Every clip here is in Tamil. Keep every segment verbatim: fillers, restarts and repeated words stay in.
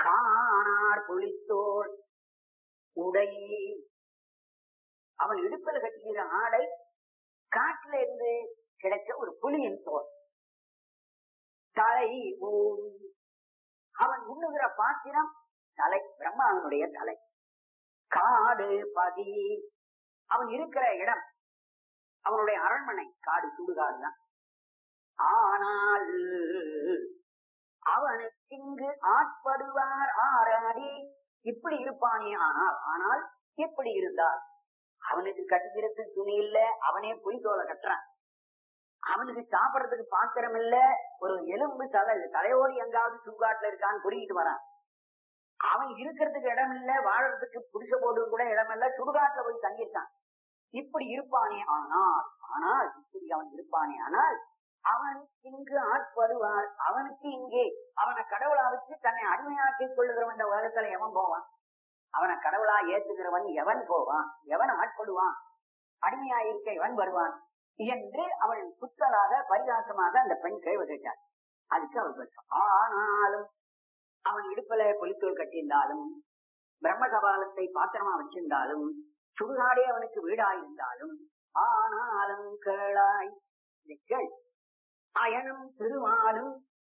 காணார் புலித்தோள் உடை, அவன் இடுப்பில் கட்டுகிற ஆடை காட்டில இருந்து கிடைச்ச ஒரு புலியின் தோல். தலை ஊன், அவன் உண்ணுகிற பாத்திரம் தலை, பிரம்மாவனுடைய தலை. காடு பதி, அவன் இருக்கிற இடம் அவனுடைய அரண்மனை காடு, சுடுகாடுதான். ஆனால் அவனுக்கு இங்கு ஆட்படுவார் ஆறாடி, இப்படி இருப்பானே. ஆனால் ஆனால் எப்படி இருந்தால், அவனுக்கு கட்டுக்கிறதுக்கு துணி இல்ல, அவனே பொய் தோலை கட்டுறான். அவனுக்கு சாப்பிடறதுக்கு பாத்திரம் இல்ல, ஒரு எலும்பு தலை தலையோடு எங்காவது சுடுகாட்டுல இருக்கான்னு குறிக்கிட்டு வரான். அவன் இருக்கிறதுக்கு இடம் இல்ல, வாழறதுக்கு புடிச்ச போடு கூட இடம் இல்ல, சுடுகாட்டுல போய் தங்கிட்டான். இப்படி இருப்பானே. ஆனால் ஆனால் இப்படி அவன் இருப்பானே ஆனால் அவன் இங்கு ஆட்படுவார், அவனுக்கு இங்கே அவனை கடவுளா வச்சு தன்னை அடிமையாக்கிக் கொள்ளுகிறவன் இந்த உலகத்துல எவன் போவான்? அவனை கடவுளா ஏத்துக்கிறவன் எவன் போவான்? எவன் ஆட்படுவான்? அடிமையாயிருக்க எவன் வருவான் என்று அவள் புத்தலாக பரிகாசமாக அந்த பெண் கேள்வி கேட்டார். அதுக்கு அவள் ஆனாலும் அவன் இடுப்பில புலித்தோல் கட்டியிருந்தாலும், பிரம்ம கபாலத்தை பாத்திரமா வச்சிருந்தாலும், சுடுகாடே அவனுக்கு வீடாயிருந்தாலும், ஆனாலும் கேளாய் கேள், அயனும் திருவாலும்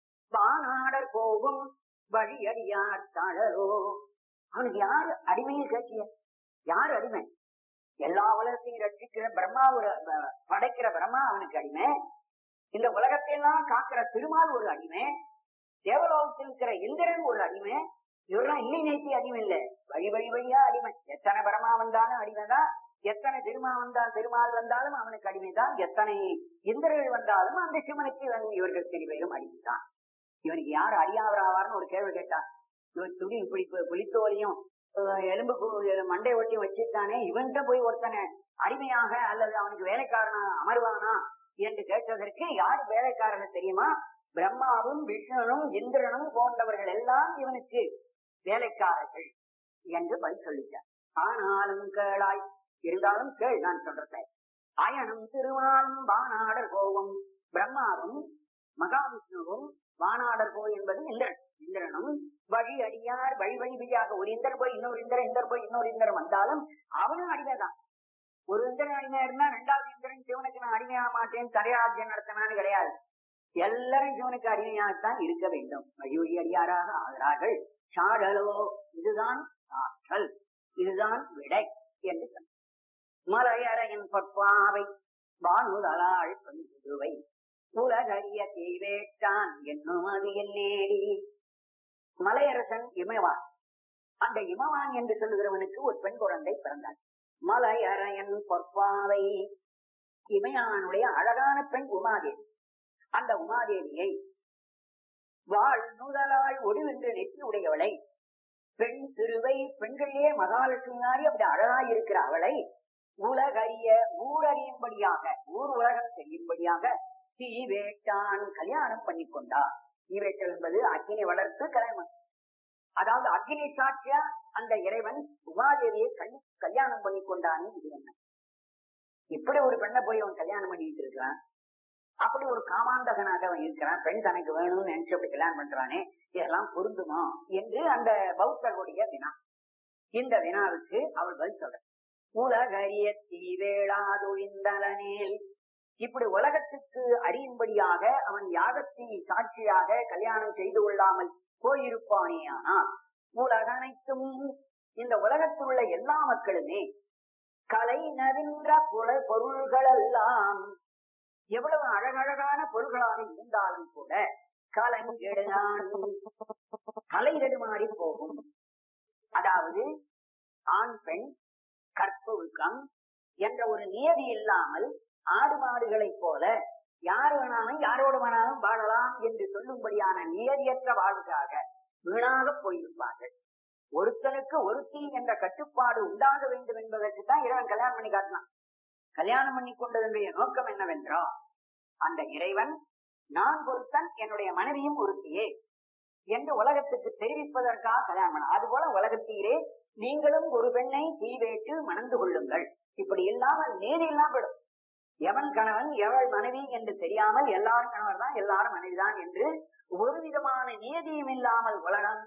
பானாடர் போகும் வழியடியார் தழலோ. அவனுக்கு யாரு அடிமையில் கேட்டிய? யாரு அடிமை? எல்லா உலகத்தையும் ரட்சிக்கிற பிரம்மா, ஒரு படைக்கிற பிரம்மா அவனுக்கு அடிமை. இந்த உலகத்தையெல்லாம் காக்கிற திருமால் ஒரு அடிமை. தேவலோகத்தில் இருக்கிற இந்திரன் ஒரு அடிமை. இவரெல்லாம் இல்லை நேசி அடிமை இல்லை, வழி வழி வழியா அடிமை. எத்தனை பிரம்மா வந்தாலும் அடிமைதான், எத்தனை திருமா வந்தால் திருமால் வந்தாலும் அவனுக்கு அடிமைதான், எத்தனை இந்திரர்கள் வந்தாலும் அந்த சிவனுக்கு இவர்கள் திருவையிலும் அடிமைதான். இவனுக்கு யாரு அடியாவராவார்னு ஒரு கேள்வி கேட்டான். இவன் துணி இப்படி புலித்தோலையும் எலும்பு மண்டை ஒட்டியும் வச்சிருக்கானே, இவன்கிட்ட போய் ஒருத்தனை அடிமையாக அல்லது அவனுக்கு வேலைக்காரனா அமர்வானா என்று கேட்டதற்கு யாரு வேலைக்காரன்னு தெரியுமா? பிரம்மாவும் விஷ்ணுனும் இந்திரனும் போன்றவர்கள் எல்லாம் இவனுக்கு வேலைக்காரர்கள் என்று பதில் சொல்லிட்டார். ஆனாலும் கேளாய், இருந்தாலும் கேள் நான் சொல்றேன். அயனும் திருமாலும் வானாடர் கோவும், பிரம்மாவும் மகாவிஷ்ணுவும் வானாடர் கோ என்பது இந்திரன். இந்திரனும் வழி அடியார், வழி வழி வழியாக ஒரு இந்திரன் போய் இன்னொரு இந்திரன், இந்திரன் போய் இன்னொரு இந்திரன் வந்தாலும் அவனும் அடிமைதான். ஒரு இந்திரன் அடிமையா இருந்தா ரெண்டாவது இந்திரன் சிவனுக்கு நான் அடிமையாக மாட்டேன் தரையாஜ்யம் நடத்தினான்னு கிடையாது. எல்லாரும் சிவனுக்கு அடிமையாகத்தான் இருக்க வேண்டும். வழி வழி அடியாராக ஆகிறார்கள். சாடலோ, இதுதான் ஆற்றல், இதுதான் விடை என்று சொன்ன. மலையறையின் பற்பாவை வானுதலாள் பந்துவை உலகறிய தீவேட்டான் என்னும் அது என்னேடி. மலையரசன் இமவான். அந்த இமவான் என்று சொல்லுகிறவனுக்கு ஒரு பெண் குழந்தை பிறந்தாள். மலையறையன் பொற்பாவை, இமயானுடைய அழகான பெண் உமாதேவி. அந்த உமாதேவியை வாழ் நுதலாள் ஒடுவென்று நெற்றி உடையவளை, பெண் திருவை, பெண்களிலே மகாலட்சுமியாரி அப்படி அழகாய் இருக்கிற அவளை உலகறிய ஊரறியும்படியாக, ஊர் உலகம் செய்யும்படியாக தீவேட்டான் கல்யாணம் பண்ணி கொண்டார். தீவேட்டல் என்பது அக்கினி வளர்த்து கல்யாணம், அதாவது அக்கினி சாட்சியா அந்த இறைவன் உமாதேவியை கல்யாணம் பண்ணி கொண்டான்னு இது என்ன? இப்படி ஒரு பெண்ணை போய் அவன் கல்யாணம் பண்ணிட்டு இருக்கான். அப்படி ஒரு காமாந்தகனாக அவன் இருக்கிறான். பெண் தனக்கு வேணும்னு நினைச்சு அப்படி கல்யாணம் பண்றானே, இதெல்லாம் பொருந்துமா என்று அந்த பௌத்தருடைய வினா. இந்த வினாவுக்கு அவள் பதில் சொல்ற. உலகறிய தீவேளாதொழிந்தலனேல், இப்படி உலகத்துக்கு அறியும்படியாக அவன் யாகத்தை சாட்சியாக கல்யாணம் செய்து கொள்ளாமல் போயிருப்பானேயானால், உலகனைத்தும் இந்த உலகத்தில் உள்ள எல்லா மக்களுமே கலை நவின்ற புல பொருள்கள் எல்லாம் எவ்வளவு அழகழகான பொருள்களாக இருந்தாலும் கூட கலங்கெடுதான் கலை தடுமாறி போகும். அதாவது ஆண் பெண் கற்பொழுக்கம் என்ற ஒரு நியதி இல்லாமல் ஆடு மாடுகளைப் போல யார் வேணாலும் யாரோடு வேணாலும் வாழலாம் என்று சொல்லும்படியான நியதியற்ற வாழ்வுக்காக வீணாக போயிருப்பார்கள். ஒருத்தனுக்கு ஒருத்தி என்ற கட்டுப்பாடு உண்டாக வேண்டும் என்பதற்கு தான் இறைவன் கல்யாணம் பண்ணி காட்டினான். கல்யாணம் பண்ணி கொண்டதனுடைய நோக்கம் என்னவென்றால், அந்த இறைவன் நான் ஒருத்தன், என்னுடைய மனைவியும் ஒருத்தியே என்று உலகத்துக்கு தெரிவிப்பதற்காக கல்யாணம் பண்ண. அதுபோல உலகத்தீரே நீங்களும் ஒரு பெண்ணை தீவேட்டு மணந்து கொள்ளுங்கள். இப்படி இல்லாமல் நீதி இல்லாமடும். எவன் கணவன் எவள் மனைவி என்று தெரியாமல் எல்லாரும் கணவர் தான் எல்லாரும் மனைவிதான் என்று ஒரு விதமான நியதியும் இல்லாமல் உலகம்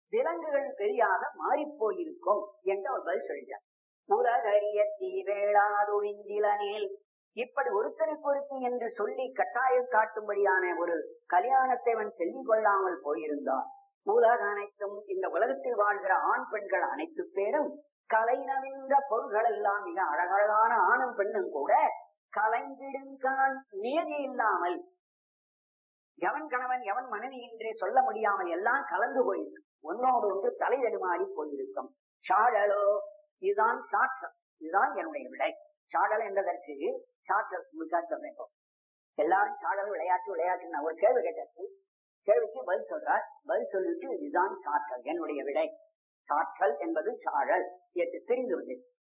விலங்குகள் தெரியாத மாறி போயிருக்கும் என்ற ஒரு பதில் சொல்கிறார். உலகறிய தீவேளாதொழிந்திலனில் இப்படி ஒருத்தருக்கு ஒருத்தி என்று சொல்லி கட்டாயம் காட்டும்படியான ஒரு கல்யாணத்தை அவன் சொல்லிக் கொள்ளாமல் போயிருந்தான். உலக அனைத்தும் இந்த உலகத்தில் வாழ்கிற ஆண் பெண்கள் அனைத்து பேரும் கலைநவின்ற பொருள்கள் எல்லாம் மிக அழகழகான ஆணும் பெண்ணும் கூட கலைந்திடுங்கால் நியதி இல்லாமல் எவன் கணவன் எவன் மனைவி என்றே சொல்ல முடியாமல் எல்லாம் கலந்து போயிருக்கும். ஒன்னோடு ஒன்று தலை தடுமாறி போயிருக்கும். சாழலோ இதுதான் சாட்சம், இதுதான் என்னுடைய விடை. சாடல் என்பதற்கு சாற்றல் வேண்டும். எல்லாரும் சாடல் விளையாட்டு விளையாட்டு ஒரு கேள்வி கேட்டாச்சு, கேள்விக்கு பதில் சொல்றார். பதில் சொல்லிட்டு இதுதான் சாற்றல் என்னுடைய விடை. சாற்றல் என்பது சாழல் என்று தெரிந்து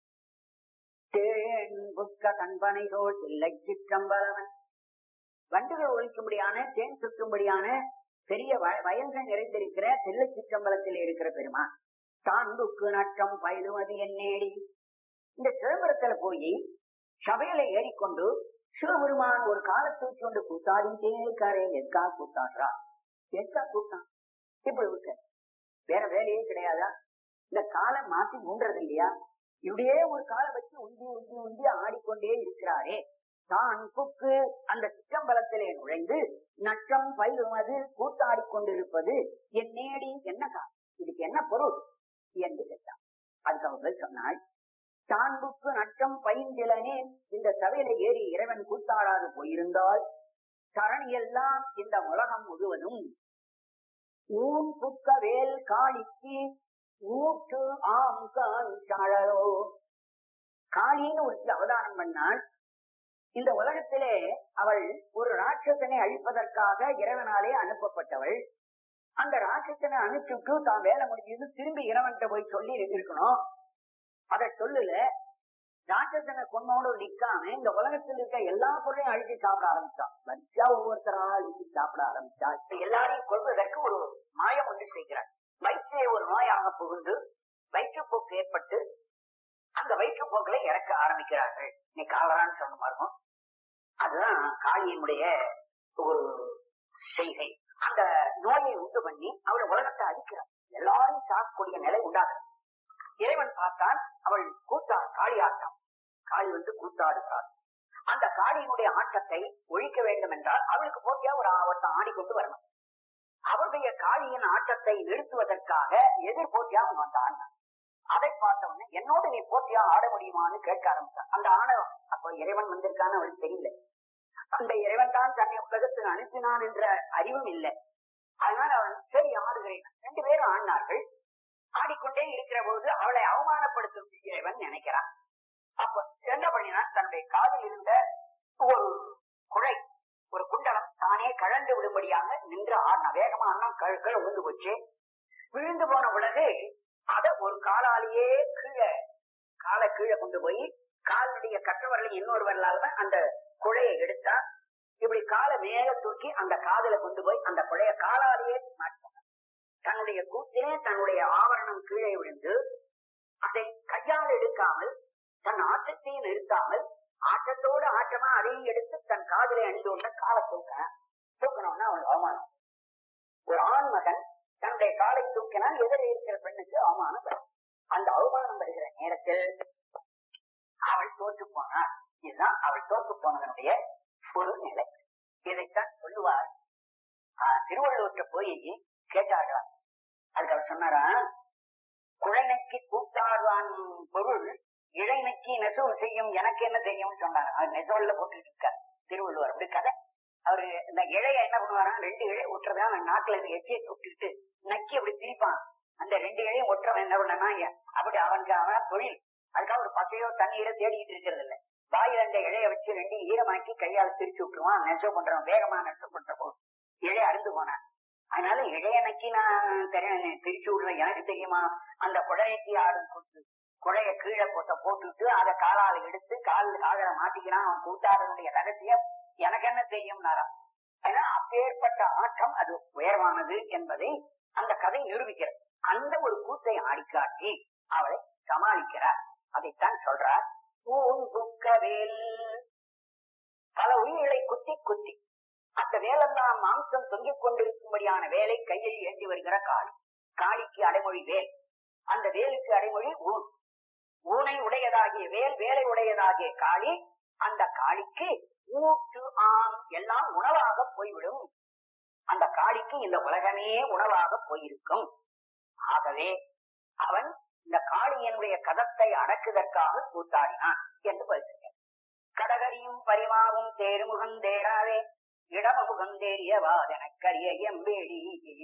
தேன் புக்க கண்பனை தோல் இல்லை சிற்றம்பலவன் வண்டுகள் ஒழிக்கும்படியான தேன் சுற்றும்படியான பெரிய வயல்கள் நிறைந்திருக்கிற தில்லை சிற்றம்பலத்தில் இருக்கிற பெருமான் தாண்டுக்கு நட்டம் பயிலுவது என்னேடி. இந்த சிதம்பரத்துல போய் சபையில ஏறிக்கொண்டு சிவபெருமான் ஒரு காலத்தை கொண்டு கூத்தாடிட்டே இருக்காரே. எக்கா கூத்தாடுறா, எக்கா கூட்டான் இப்படி இருக்க வேற வேலையே கிடையாதா? இந்த காலை மாத்தி மூன்றது இல்லையா? இப்படியே ஒரு காலை வச்சு உந்தி உந்தி உந்தி ஆடிக்கொண்டே இருக்கிறாரே. தான் புக்கு அந்த சிற்றம்பலத்திலே நுழைந்து நட்டம் பயிலுவது கூத்தாடி கொண்டிருப்பது என் நேடி என்னக்கா, இதுக்கு என்ன பொருள் என்று கேட்டான். அதுக்கு அவர்கள் சொன்னாள், தான் புக்கு நட்டம் பயின்றிலனே இந்த சபையில ஏறி இறைவன் கூத்தாடாது போயிருந்தால் தரணி எல்லாம் இந்த உலகம் முழுவதும் ஊன் புக்க வேல் காளிக்கு ஊற்று ஆம் காணோ. காளின்னு ஒரு அவதானம் பண்ணால் இந்த உலகத்திலே அவள் ஒரு ராட்சசனை அழிப்பதற்காக இறைவனாலே அனுப்பப்பட்டவள். அந்த ராட்சசனை அனுப்பிச்சுட்டு தான் வேலை முடிஞ்சது திரும்பி இறைவன்கிட்ட போய் சொல்லி இருக்கணும். அதை சொல்லல, ராட்சசனை கொன்னோடு நிற்காம இந்த உலகத்தில் இருக்க எல்லா பொருளையும் அழிச்சு சாப்பிட ஆரம்பிச்சான். வரிசையா ஒவ்வொருத்தரா அழிச்சு சாப்பிட ஆரம்பிச்சா. எல்லாரையும் கொள்வதற்கு ஒரு மாயம் ஒன்று செய்கிறார். வயிற்றை ஒரு நோயாக புகுந்து வயிற்றுப்போக்கு ஏற்பட்டு அந்த வயிற்றுப்போக்களை இறக்க ஆரம்பிக்கிறார்கள். நீ காலரான்னு சொன்ன மாதிரி அதுதான் காளியினுடைய ஒரு செய்கை. அந்த நோயை உண்டு பண்ணி அவளை உலகத்தை அழிக்கிறார். எல்லாரும் சாக்கக்கூடிய நிலை உண்டாகிறது. இறைவன் பார்த்தான், அவள் கூத்தா காளி ஆட்டம், காளி வந்து கூத்தாடுகிறாள். அந்த காளியினுடைய ஆட்டத்தை ஒழிக்க வேண்டும் என்றால் அவளுக்கு போட்டியா ஒரு ஒருத்தன் ஆடிக்கொண்டு வரணும். அவருடைய காளியின் ஆட்டத்தை நிறுத்துவதற்காக எதிர் போட்டியா வந்தான். அதை பார்த்தவொடனே என்னோடு நீ போட்டியா ஆட முடியுமான்னு கேட்க ஆரம்பித்தான். அந்த ஆணவம் அப்போ இறைவன் வந்திருக்கான்னு அவளுக்கு தெரியல. அந்த இறைவன் தான் தன்னை உலகத்துக்கு அனுப்பினான் என்ற அறிவும் இல்லை. அதனால அவன் சரி ஆடுகிறேன். ரெண்டு பேரும் ஆடினார்கள். ஆடிக்கொண்டே இருக்கிற போது அவளை அவமானப்படுத்தும் இறைவன் நினைக்கிறான். அப்ப என்ன பண்ணினான், தன்னுடைய காதில் இருந்த ஒரு குழை ஒரு குண்டலம் தானே கழண்டு விடும்படியாக நின்று ஆடினா. வேகமா ஆனா கழுக்கள் விழுந்து போச்சு. விழுந்து போன உலகு அத ஒரு காலாலேயே கீழே காலை கீழே கொண்டு போய் காலுடைய கற்றவர்கள் இன்னொருவர்களால அந்த குழையை எடுத்தா இப்படி காலை மேல தூக்கி அந்த காதல கொண்டு போய் அந்த குழைய காலாலேயே மாட்டாங்க. தன்னுடைய கூத்திலே தன்னுடைய ஆவரணம் கீழே விழுந்து அதை கையால் எடுக்காமல் தன் ஆட்டத்தையும் நிறுத்தாமல் ஆட்டத்தோடு ஆட்டமா அதையும் எடுத்து தன் காதலை அணிந்து கொண்ட காலை தூக்க தூக்கணும்னா அவனுக்கு அவமானம். ஒரு ஆண் மகன் தன்னுடைய காலை தூக்கினால் எதிரே இருக்கிற பெண்ணுக்கு அவமானம் வரும். அந்த அவமானம் வருகிற நேரத்தில் அவள் தோற்று போனாள். இதுதான் அவள் தோற்று போனதனுடைய ஒரு நிலை. இதைத்தான் சொல்லுவார். திருவள்ளுவர்கிட்ட போய் கேட்டார்களாம். அதுக்கு அவர் சொன்னாரா, குழந்தைக்கு கூத்தாடுவான் பொருள் இழைநக்கி நெசவு செய்யும் எனக்கு என்ன தெரியும் சொன்னார். அது நெசவுல போட்டுட்டு இருக்கார் திருவள்ளுவர். அப்படி கதை. அவரு இந்த இழைய என்ன பண்ணுவாரா, ரெண்டு இழை ஒட்டுறதா நாக்குல எச்சியை கூப்பிட்டு நக்கி அப்படி திரிப்பான். அந்த ரெண்டு இழையும் ஒட்டுறவன் என்ன பண்ணா அப்படி அவனுக்கு அவன் தொழில். அதுக்காக ஒரு பசையோ தண்ணீரை தேடிக்கிட்டு இருக்கிறது இல்லை. வாயில் அந்த இழைய வச்சு ரெண்டு ஈரமாக்கி கையால் திரிச்சு விட்டுருவான். நெசவு பண்றவன் வேகமா நெசவு பண்ற போது இழைய அருந்து போனான். அதனால இழைய நக்கி நான் திரிச்சு விடுவேன். எனக்கு தெரியுமா, அந்த குழையத்தி ஆடும் கொடுத்து குழைய கீழே போட்ட போட்டுட்டு அதை காலால எடுத்து கால் காதல மாட்டிக்கிறான். அவன் கூட்டாளனுடைய ரகசியம் எனக்கு என்ன தெரியும்னாரா. ஏன்னா அப்பேற்பட்ட ஆட்டம் அது உயர்வானது என்பதை அந்த கதை நிரூபிக்கிறது. அந்த ஒரு கூத்தை ஆடிக்காட்டி அவளை சமாளிக்கிறார். அதைத்தான் சொல்றார். பல உயிர்களை குத்தி குத்தி அந்த வேலெல்லாம் மாம்சம் தொங்கிக் கொண்டிருக்கும்படியான வேலை கையில் ஏந்தி வருகிற காளி. காளிக்கு அடைமொழி வேல், அந்த வேலுக்கு அடைமொழி ஊன். ஊனை உடையதாகிய வேல், வேலை உடையதாகிய காளி. அந்த காளிக்கு ஊட்டு ஆம் எல்லாம் உணவாக போய்விடும். அந்த காளிக்கு இந்த உலகமே உணவாக போயிருக்கும். ஆகவே அவன் இந்த காளியனுடைய கதத்தை அடக்குவதற்காக கூத்தாடினான் என்று பதில். கடகரியும் பரிமாவும் தேருமுகம் தேராதே இடமுகம் தேரியவாதனக்கரிய எம்பேடி.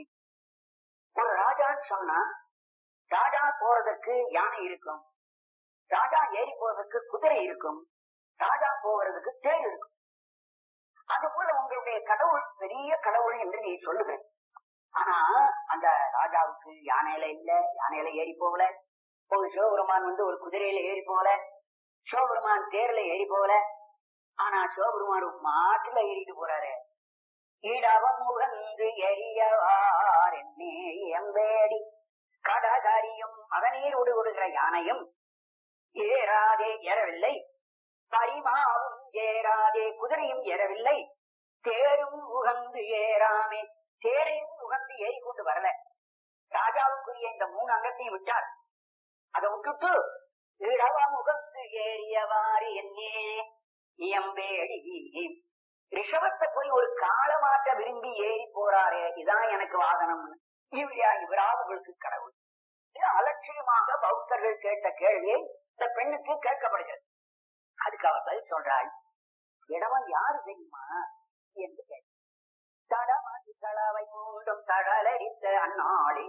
ஒரு ராஜான்னு சொன்னா ராஜா போறதுக்கு யானை இருக்கும், ராஜா ஏறி போறதுக்கு குதிரை இருக்கும், ராஜா போகிறதுக்கு தேர் இருக்கும். அது போல உங்களுடைய கடவுள் பெரிய கடவுள் என்று நீ சொல்லுங்க. ஆனா அந்த ராஜாவுக்கு யானையில இல்ல, யானையில ஏறி போகல. ஒரு சிவபெருமான் வந்து ஒரு குதிரையில ஏறி போகல, சிவபெருமான் தேர்ல ஏறி போகல. ஆனா சிவபெருமான் மாட்டுல ஏறிட்டு போறாரு. இடவம் முகந்து எரியவார் என்னே எம்பேடி. கடகரியும் அதனீர் உடுகுடுகிற யானையும் ஏறாதே ஏறவில்லை, பரிமாவும் ஏறாதே குதிரையும் ஏறவில்லை, தேரும் உகந்து ஏறாமே தேரையும் உகந்து ஏறி கொண்டு வரல. ராஜாவுக்குரிய இந்த மூணு அங்கத்தையும் விட்டார். அதை விட்டுட்டு இடவம் உகந்து ஏறியவாறு என்னே எம்பேடி. ரிஷபத்தை போய் ஒரு காலமாட்ட விரும்பி ஏறி போறாரே, இதான் எனக்கு வாகனம். இவரா இவரா உங்களுக்கு கடவுள்? அலட்சியமாக பௌத்தர்கள் கேட்ட கேள்வியை இந்த பெண்ணுக்கு கேட்கப்படுகிறது. அதுக்கு அவர் பதில் சொல்றாள், இடவன் யாரு தெரியுமா என்று கேட்ட. தடமாதி தளவை மூண்டும் தடலரித்த அந்நாளே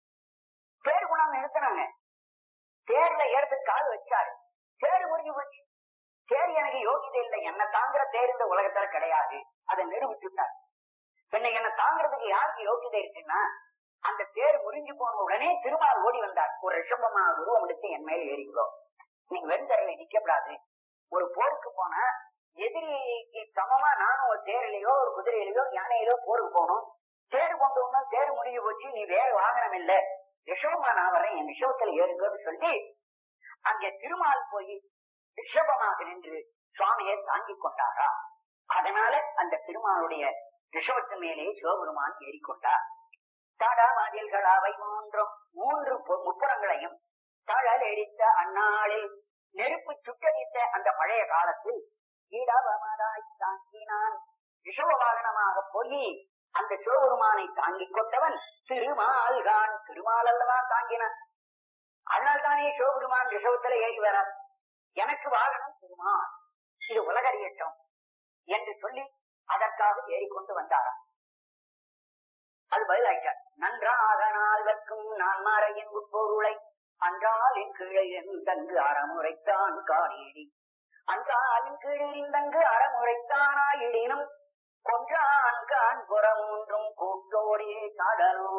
தேர் குணம் நிறுத்தினாங்க. தேர்ல ஏறது கால் வச்சாரு, தேர் முடிஞ்சு போச்சு. தேர் எனக்கு யோகிதை இல்லை, என்ன தாங்குற தேர் இந்த உலகத்துல கிடையாது, அதை நிரூபிச்சுட்டார். என்னை என்ன தாங்கிறதுக்கு யாருக்கு யோகிதை இருக்குன்னா, அந்த தேர் முறிஞ்சு போன உடனே திருமால் ஓடி வந்தார். ஒரு ரிஷபமான உருவம் எடுத்து என் மேல ஏறிங்களோ, நீங்க வெண்தரையில நிக்கப்படாது. ஒரு போருக்கு போன எதிரிக்கு சமமா நானும் ஒரு தேரிலையோ ஒரு குதிரையிலையோ யானையிலோ போருக்கு போகணும். தேர் கொண்டு வந்தா தேர் முடிஞ்சு போச்சு, நீ வேற வாகனம் இல்ல, ரிஷபமா நான் வரேன், என் ரிஷபத்துல ஏறுங்கன்னு சொல்லி அங்கே திருமால் போய் ரிஷபமாக நின்று சுவாமியை தாங்கி கொண்டாரா. அதனால அந்த திருமாலுடைய ரிஷபத்து மேலே சிவபெருமான் ஏறிக்கொண்டார். தடமதில்களாவை மூன்றும் மூன்று முப்புறங்களையும் தழல் எரித்த அந்நாளில் நெருப்பு சுட்டடித்த அந்த பழைய காலத்தில் இடவமதாய் தாங்கினான். ரிஷப வாகனமாக போய் அந்த சிவபெருமானை தாங்கிக் கொண்டவன் திருமால்கான். திருமால் அல்லவா தாங்கினான். அதனால்தானே சிவபெருமான் ரிஷபத்துல ஏறி வர, எனக்கு வாகனம் திருமால், இது உலகறியட்டும் என்று சொல்லி அதற்காக ஏறிக்கொண்டு வந்தாராம். அது பதிலாயிட்டார். நன்றாக நால்வர்க்கும் நான் மறையின் உட்பொருளை அன்றாலின் கீழே தங்கு அறமுறைத்தான் காணேடி. அன்றாலின் கீழிருந்தங்கு அறமுறைத்தானாயிடினும் கொன்றான் கான் புறமூன்றும் கூட்டோடியே சாடலோ.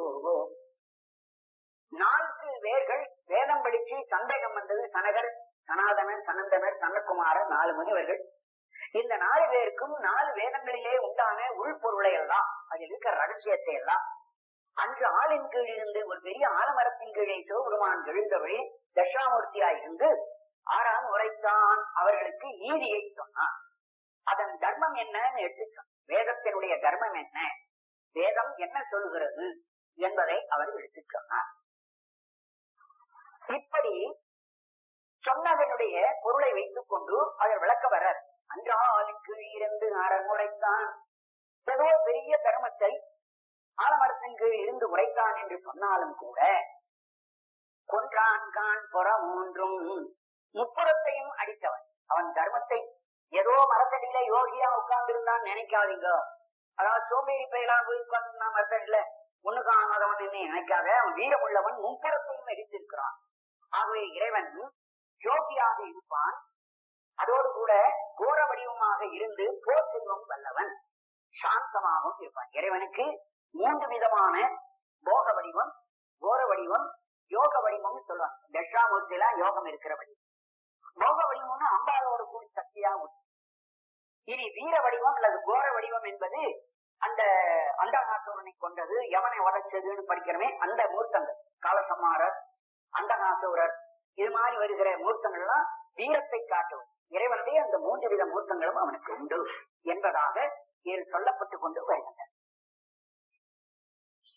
நான்கு வேர்கள் வேதம் படிச்சு சந்தேகம் வந்தது. சனகர், சனாதனர், சனந்தனர், சனகுமாரர், நாலு முனிவர்கள். இந்த நாலு பேருக்கும் நாலு வேதங்களிலே உண்டான உள்பொருளை எல்லாம், அதில் இருக்கிற ரகசியத்தை எல்லாம் அன்று ஆளின் கீழ் இருந்து ஒரு பெரிய ஆலமரத்தின் கீழே சிவபெருமான் எழுந்தவழி தட்சாமூர்த்தியாய் இருந்து ஆறாம் உரைத்தான். அவர்களுக்கு ஈதியை சொன்னான். அதன் தர்மம் என்னன்னு எடுத்துச்சான். வேதத்தினுடைய தர்மம் என்ன, வேதம் என்ன சொல்கிறது என்பதை அவர் எடுத்துச் சொன்னார். இப்படி சொன்னதனுடைய பொருளை வைத்துக் கொண்டு அவர் விளக்க வர, அன்றாலின் கீழ் இருந்து அறமுறைத்தான். ஏதோ பெரிய தர்மத்தை ஆலமரத்தின் கீழ் இருந்து உரைத்தான் என்று சொன்னாலும் கூட கொன்றான் கான் புற மூன்றும் முப்புறத்தையும் அடித்தவன். அவன் தர்மத்தை ஏதோ மரத்தடியில யோகியா உட்கார்ந்து இருந்தான் நினைக்காதீங்க. அதாவது சோம்பேறி பயிலாம் போய் உட்கார்ந்து மரத்தடியில ஒண்ணுக்கு ஆனவன் நினைக்காத. அவன் வீரமுள்ளவன், முப்புறத்தையும் எரித்திருக்கிறான். ஆகவே இறைவன் யோகியாக இருப்பான், அதோடு கூட கோர வடிவமாக இருந்து போர் செல்வம் வல்லவன், சாந்தமாகவும் இருப்பான். இறைவனுக்கு மூன்று விதமான போக வடிவம், கோர வடிவம், யோக வடிவம் சொல்லுவாங்க. தட்சாமூர்த்தியில யோகம் இருக்கிற வடிவம். போக வடிவம்னு அம்பாலோடு கூடி சக்தியா உண்டு. இனி வீர வடிவம் அல்லது கோர வடிவம் என்பது அந்த அண்டகாசுரனை கொண்டது, யவனை உடைச்சதுன்னு படிக்கிறமே அந்த மூர்த்தங்கள். காலசம்மாரர், அண்டகாசுரர், இது மாதிரி வருகிற மூர்த்தங்கள் எல்லாம் வீரத்தை காட்டுவது. இறைவனுடைய அந்த மூன்று வித மூர்த்தங்களும் அவனுக்கு உண்டு என்பதாக இதில் சொல்லப்பட்டுக் கொண்டு வருகின்றன.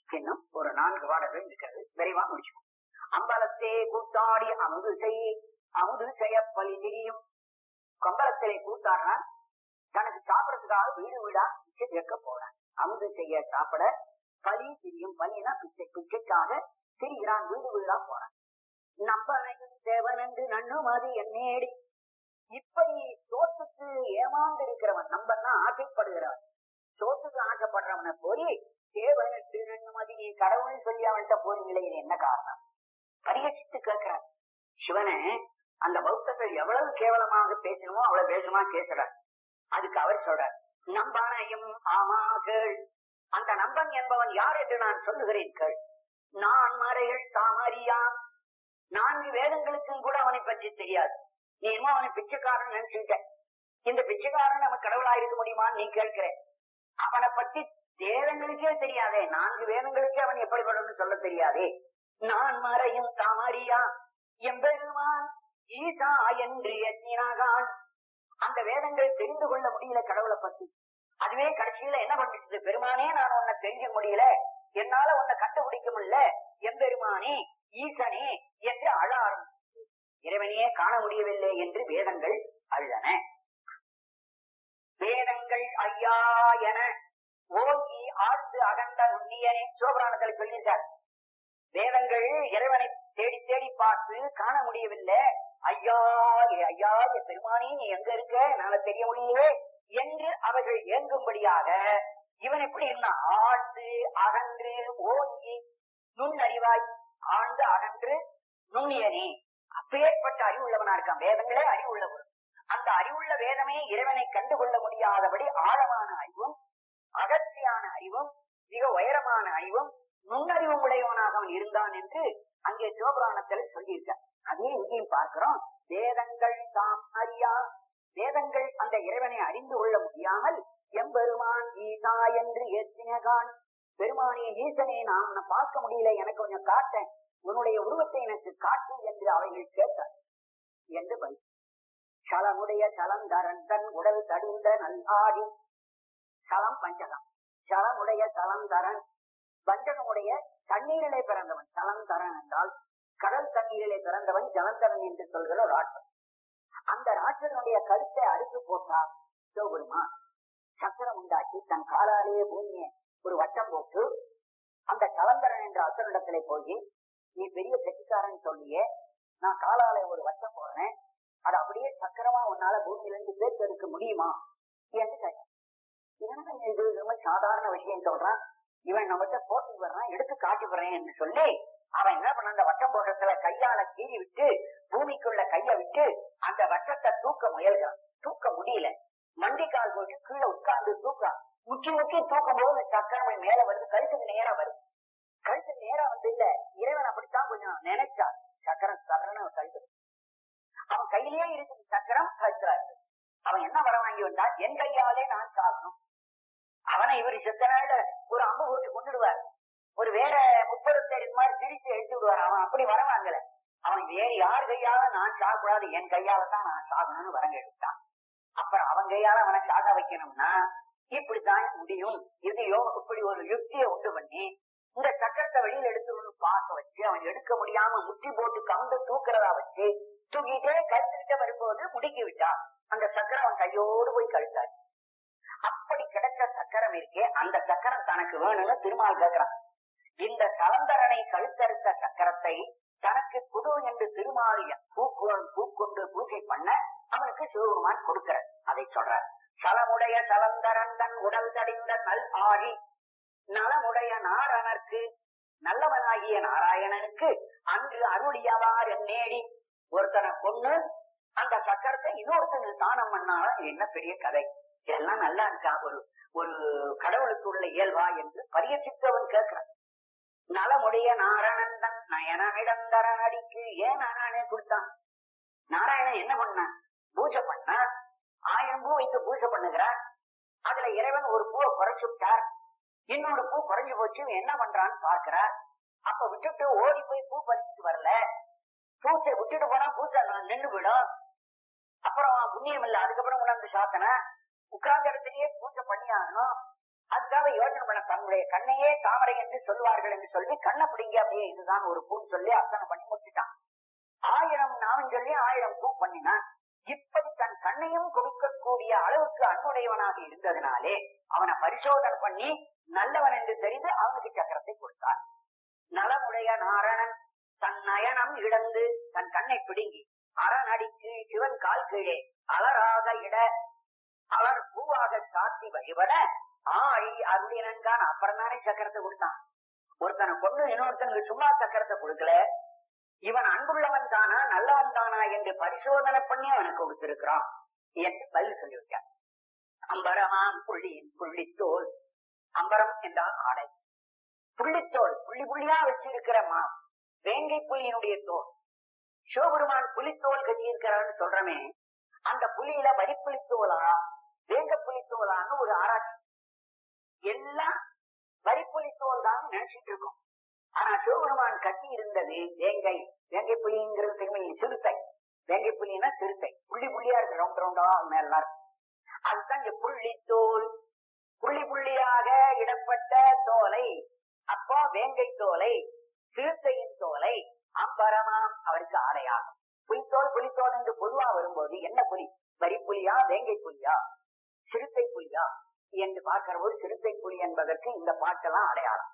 இன்னும் ஒரு நான்கு பாடல்கள் இருக்கிறது, விரைவா முடிச்சுக்கோ. அம்பலத்தே கூத்தாடி அமுது செய் அமுது செய்ய பலி திரியும். கம்பளத்திலே கூத்தாடுறான், தனக்கு சாப்பிடறதுக்காக வீடு வீடா பிச்சை கேட்க போறான். அமுது செய்ய சாப்பிட பலி திரியும். பலினா பிச்சை, பிச்சைக்காக திரிகிறான், வீடு வீடா போறான். நம்பனையும் தேவன் என்று நன்னுமதி என்னேடி. இப்படி சோத்துக்கு ஏமாந்து இருக்கிறவன், நம்பன்னா ஆசைப்படுகிறவன், சோத்துக்கு ஆசைப்படுறவனை போய் தேவன் என்று நன்னுமதி நீ கடவுள் சொல்லி அவன்கிட்ட போறீங்களே, இது என்ன காரணம்? பரிகசித்து கேட்கிறான் சிவனை. அந்த பௌத்தர்கள் எவ்வளவு கேவலமாக பேசணுமோ அவ்வளவு வேகமா கேட்கிறார். அதுக்கு அவர் சொல்றார், நம்பனையும் ஆமா கேள். அந்த நம்பன் என்பவன் யார் என்று நான் சொல்லுகிறேன் கேள். நான் மறைகள் தாமறியா. நான்கு வேதங்களுக்கும் கூட அவனை பற்றி தெரியாது. நீ என்ன அவனை பிச்சைக்காரன் நினைச்சுட்ட. இந்த பிச்சைக்காரன் நம்ம கடவுளா இருக்க முடியுமான்னு நீ கேட்கிற. அவனை பற்றி வேதங்களுக்கே தெரியாதே, நான்கு வேதங்களுக்கே அவன் எப்படிப்படும் சொல்ல தெரியாதே. நான் மறையும் தாமறியா எம்பெருமான் ஈசா என்று எண்ணினாகான். அந்த வேதங்கள் தெரிந்து கொள்ள முடியல கடவுளை பத்தி. அதுவே கடைசியில என்ன பண்ணிட்டு, பெருமானே நான் உன்னை தெரிஞ்ச முடியல, என்னால உன்னை கண்டுபிடிக்க முடியல, எம்பெருமானே ஈசனே என்று அழ ஆரம்பிச்சு, இறைவனையே காண முடியவில்லை என்று வேதங்கள் அழுதன. வேதங்கள் ஐயா என ஓங்கி ஆழ்ந்து அகண்ட நுண்ணியனே சிவபுராணத்தில் சொல்லியிருக்கார். வேதங்கள் இறைவனை தேடி தேடி பார்த்து காண முடியவில்லை, ஐயா ஐயா பெருமானே நீ எங்க இருக்க, என்னால தெரிய முடியலையே என்று அவர்கள் ஏங்கும்படியாக இவன் எப்படி இருந்தான், ஆழ்ந்து அகன்று ஓங்கி நுண்ணறிவாய். ஆழ்ந்து அகன்று நுண்ணியனே, அப்பேற்பட்ட அறிவுள்ளவனா இருக்கான். வேதங்களே அறிவுள்ளவன். அந்த அறிவுள்ள வேதமே இறைவனை கண்டுகொள்ள முடியாதபடி ஆழமான அறிவும் அகற்சியான அறிவும் மிக உயரமான அறிவும் நுண்ணறிவும் உடையவனாக அவன் இருந்தான் என்று அங்கே சிவபுராணத்தில் சொல்லியிருக்கார். அதே இங்கேயும் பார்க்கிறோம். வேதங்கள் தாம் அறியா. வேதங்கள் அந்த இறைவனை அறிந்து கொள்ள முடியாமல் எம்பெருமான் ஈசா என்று ஏற்றினகான். பெருமானே ஈசனே நான் உன்னை பார்க்க முடியல, எனக்கு கொஞ்சம் காட்டேன், உன்னுடைய உருவத்தை எனக்கு காட்டு என்று அவைகள் கேட்டார் என்று பதில். சலமுடைய சலந்தரன் தன் உடல் தடிந்த நல்லாடி. சலம் பஞ்சகம். சலமுடைய சலந்தரன், பஞ்சகமுடைய தண்ணீரிலே பிறந்தவன். சலந்தரன் என்றால் கடல் தண்ணீரிலே பிறந்தவன் ஜலந்தரன் என்று சொல்கிற ராட்சன். அந்த ராட்சனுடைய கருத்தை அறுத்து போட்டார் சிவபெருமா. சக்கரம் உண்டாக்கி தன் காலாலேயே பூமியை ஒரு வட்டம் போட்டு அந்த கலந்தரன் என்ற அசுரனிடத்திலே போய், நீ பெரிய கெட்டிக்காரன் சொல்லியே, நான் காலாலே ஒரு வட்டம் போடுறேன், அது அப்படியே சக்கரமா உன்னால பூமியிலிருந்து பேச்சு எடுக்க முடியுமா என்று கேட்டான். இது ரொம்ப சாதாரண விஷயம் சொல்றான், இவன் நம்மகிட்ட போட்டி வர்றான், எடுத்து காட்டி வர்றேன் என்று சொல்லி அவன் என்ன பண்ண, அந்த வட்டம் போடுறதுல கையால கீறி விட்டு பூமிக்குள்ள கைய விட்டு அந்த வட்டத்தை தூக்க முயல்கிறான். தூக்க முடியல. மண்டிக்கால் போட்டு கீழே உட்கார்ந்து தூக்கான். முக்கி முக்கி தூக்கும் போது சக்கரம் மேல வருது, கழுத்துக்கு நேரா வருது. கழுத்துக்கு நேரா வந்து இல்ல, இறைவன் அப்படித்தான் கொஞ்சம் நினைச்சான். சக்கரம் சக்கரம் கழுத்து அவன் கையிலேயே இருக்கு, சக்கரம் கழுத்துல இருக்கு. அவன் என்ன வர வாங்கி வந்தா, என் கையாலே நான் சாகணும். அவனை இவர் செத்த நாள்ல ஒரு அம்பு போட்டு கொண்டுடுவார், ஒரு வேற முப்பது மாதிரி திரிச்சு எடுத்து விடுவார். அவன் அப்படி வரவாங்கல. அவன் வேறு யார் கையால நான் சாகக்கூடாது, என் கையால தான் நான் சாகணும்னு வரங்க எடுத்தான். அப்புறம் அவன் கையால அவனை சாக வைக்கணும்னா இப்படித்தான் முடியும். இதையோ இப்படி ஒரு யுக்தியை உண்டு பண்ணி இந்த சக்கரத்தை வெளியில எடுத்துன்னு பார்க்க வச்சு, அவன் எடுக்க முடியாம முட்டி போட்டு கவுண்டு தூக்குறதா வச்சு தூக்கிட்டே கழுத்துக்கிட்ட வரும்போது முடுக்கி விட்டான். அந்த சக்கரம் அவன் கையோடு போய் கழுத்தாச்சு. அப்படி கிடைச்ச சக்கரம் இருக்கே, அந்த சக்கரம் தனக்கு வேணும்னு திருமால் கேட்கிறான். இந்த கலந்தரனை கழுத்தறுத்த சக்கரத்தை தனக்கு புது என்று திருமாலிய பூக்கொண்டு பூஜை பண்ண அவனுக்கு சிவபெருமான் கொடுக்கிற. அதை சொல்ற. சலமுடைய சலந்தரன் தன் உடல் தடிந்த நல் ஆழி. நலமுடைய நாரணனுக்கு, நல்லவனாகிய நாராயணனுக்கு அன்று அருளியவார் நேடி. ஒருத்தனை கொண்டு அந்த சக்கரத்தை இன்னொருத்தனை தானம் பண்ணால என்ன பெரிய கதை. இதெல்லாம் நல்லா இருக்கா, ஒரு ஒரு கடவுளுக்கு உள்ள இயல்பா என்று பரியசித்தவன் கேட்கிறான். நலமுடைய நாராயணன் தன் நயனமிடந்தரன் அடிக்கு ஏன் நாராயணே கொடுத்தான்? நாராயணன் என்ன பண்ண? பூஜை பண்ண. ஆயிரம் பூ வைத்து பூஜை பண்ணுகிறார். அதுல இறைவன் ஒரு பூவை குறைச்சு விட்டார், இன்னொரு பூ குறைஞ்சு போச்சு. என்ன பண்றான்னு பார்க்கிறார். அப்ப விட்டுட்டு ஓடி போய் பூ பறிச்சுட்டு வரல. பூச்சை விட்டுட்டு போனா பூச்சை நின்று விடும். அப்புறம் புண்ணியம் இல்ல. அதுக்கப்புறம் உணர்ந்து சாத்தன உட்கார்ந்த இடத்துலயே பூஜை பண்ணி ஆகணும். அதுக்காக யோசனை பண்ண தன்னுடைய கண்ணையே தாமரை என்று சொல்வார்கள் என்று சொல்லி கண்ணை பிடிங்க அப்படியே இதுதான் ஒரு பூன்னு சொல்லி அர்ச்சனை பண்ணி முடிச்சுட்டான். ஆயிரம் நாமம் சொல்லி ஆயிரம் பூ பண்ணினான். இப்படி தன் கண்ணையும் கொடுக்கக்கூடிய அளவுக்கு அன்புடையவனாக இருந்ததினாலே அவனை பரிசோதனை பண்ணி நல்லவன் என்று தெரிந்து அவனுக்கு சக்கரத்தை கொடுத்தார். நலமுடைய நாரணன் தன் நயனம் இழந்து தன் கண்ணை பிடுங்கி அரணடிக்கு சிவன் கால் கீழே அலராக இட அலர் பூவாக சாத்தி வழிபட ஆழி அருளினன்கான். அப்புறம் தானே சக்கரத்தை கொடுத்தான். ஒருத்தனை கொண்டு இன்னொருத்தனுக்கு சும்மா சக்கரத்தை கொடுக்கல. இவன் அன்புள்ளவன் தானா நல்லவன் தானா என்று பரிசோதனை பண்ணி அவனுக்கு கொடுத்திருக்கிறான் என்று பதில் சொல்லிவிட்டார். அம்பரமாம் புள்ளியின் புள்ளித்தோல். அம்பரம் என்றால் ஆடை. புள்ளித்தோல் புள்ளி புள்ளியா வச்சிருக்கிற மா வேங்கை புலியினுடைய தோல். சிவபெருமான் புலித்தோல் கட்டியிருக்கிறான்னு சொல்றமே, அந்த புலியில வரிப்புலித்தோலா வேங்க புலித்தோலான்னு ஒரு ஆராய்ச்சி. எல்லாம் வரிப்புலித்தோல் தான் நினைச்சிட்டு இருக்கும். ஆனா சிவபெருமான் கட்டி இருந்தது வேங்கை. வேங்கை புலிங்கிறது திருமணி சிறுத்தை. வேங்கை புலின்னா சிறுத்தை. புள்ளி புள்ளியா இருக்கு, ரவுண்ட் ரவுண்டா மேல. அதுதான் இங்க புள்ளித்தோல். புள்ளி புள்ளியாக இடப்பட்ட தோலை, அப்போ வேங்கை தோலை, சிறுத்தையின் தோலை அம்பரமாம் அவருக்கு ஆடையாகும். புலித்தோல் புலித்தோல் என்று பொதுவா வரும்போது என்ன புலி, வரி புலியா வேங்கை புலியா சிறுத்தை புலியா என்று பார்க்கிற போது சிறுத்தை புலி என்பதற்கு இந்த பாட்டெல்லாம் அடையாளம்.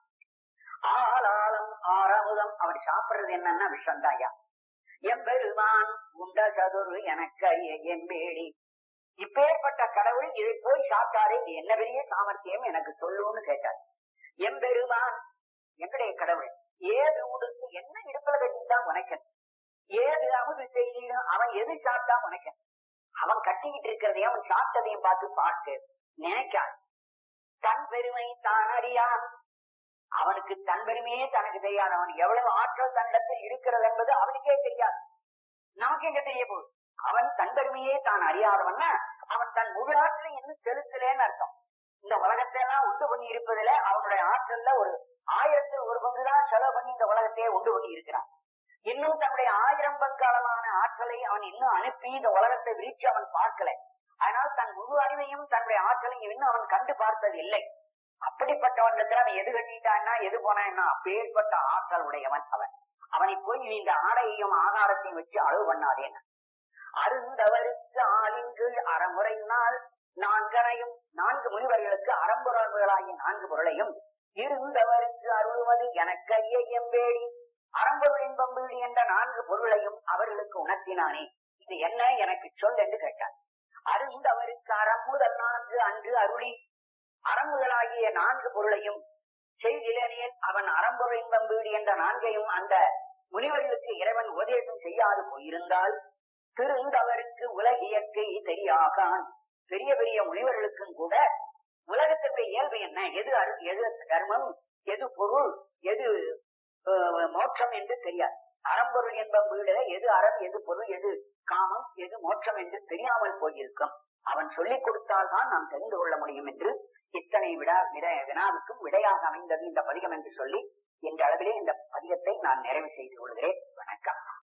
ஆளாளம் ஆறாமுதம் அவர் சாப்பிடுறது என்னன்னா விஷந்தாயா. எம்பெருமான் உண்ட சதுரு எனக்கு எம்பேடி. இப்பேற்பட்ட கடவுள் இதை போய் சாப்பிட்டாரே, இது என்ன பெரிய சாமர்த்தியம் எனக்கு சொல்லுன்னு கேட்டார். எம்பெருமான் எங்களுடைய கடவுள் ஏது உடுத்து என்ன இடுப்புல கட்டிதான் உனக்கன், ஏது அமுது செய்திடும் அவன் எது சாப்பிட்டா உனக்கன். அவன் கட்டிக்கிட்டு இருக்கிறதையும் அவன் சாப்பிட்டதையும் பார்த்து பார்த்து நினைக்காது. தன் பெருமை தான் அறியான். அவனுக்கு தன் பெருமையே தனக்கு தெரியாது. அவன் எவ்வளவு ஆற்றல் தன்னிடத்தில் இருக்கிறது என்பது அவனுக்கே தெரியாது. நமக்கு எங்க தெரிய போகுது. அவன் தன் பெருமையே தான் அறியாதவன்னா அவன் தன் முழு ஆற்றலை இன்னும் செலுத்தலேன்னு அர்த்தம். இந்த உலகத்தை எல்லாம் உண்டு பண்ணி இருப்பதுல அவனுடைய ஆற்றல்ல ஒரு ஆயிரத்தில் ஒரு பங்குதான் செலவு பண்ணி இந்த உலகத்தையே உண்டு பண்ணி இருக்கிறான். இன்னும் தன்னுடைய ஆயிரம் பங்காளமான ஆற்றலை அவன் இன்னும் அனுப்பி இந்த உலகத்தை விரிச்சு அவன் பார்க்கல. ஆனால் தன் முழு அறிவையும் தன்னுடைய ஆற்றலையும் இன்னும் அவன் கண்டு பார்த்தது இல்லை. அப்படிப்பட்டவனிடத்துல அவன் எது கட்டிட்டான்னா எது போனா அப்பேற்பட்ட ஆற்றல் உடையவன் அவன். அவனை போய் இந்த ஆடையையும் ஆகாரத்தையும் வச்சு அளவு பண்ணாதேன். அருந்தவருக்கு ஆளின்கு அறமுறை நாள் நான்கனையும் நான்கு முனிவர்களுக்கு அறம்பொருள்களாகிய நான்கு பொருளையும் இருந்தவருக்கு அருள்வது எனக்கு எம்பேடி. அறம்பொருள் இன்பம் வீடு என்ற நான்கு பொருளையும் அவர்களுக்கு உணர்த்தினானே, இது என்ன எனக்கு சொல் என்று கேட்டார். அருந்தவருக்கு அறம் முதல் நான்கு அன்று அருளி அறமுதலாகிய நான்கு பொருளையும் செய்திலேனேன் அவன் அறம்பொருள் இன்பம் வீடு என்ற நான்கையும் அந்த முனிவர்களுக்கு இறைவன் உபதேசம் செய்யாது போயிருந்தால் திருந்தவருக்கு உலக இயற்கை தெரியாகான். பெரிய பெரிய முனிவர்களுக்கும் கூட உலகத்தினுடைய இயல்பு என்ன, எது அரு எது தர்மம், எது பொருள், எது மோட்சம் என்று தெரியாது. அறம்பொருள் என்பம் வீடு எது அறம், எது பொருள், எது காமம், எது மோட்சம் என்று தெரியாமல் போயிருக்கும். அவன் சொல்லிக் கொடுத்தால்தான் நாம் தெரிந்து கொள்ள முடியும் என்று இத்தனை விடா விட வினாவுக்கும் விடையாக அமைந்தது இந்த பதிகம் என்று சொல்லி இந்த அளவிலே இந்த பதிகத்தை நான் நிறைவு செய்து கொள்கிறேன். வணக்கம்.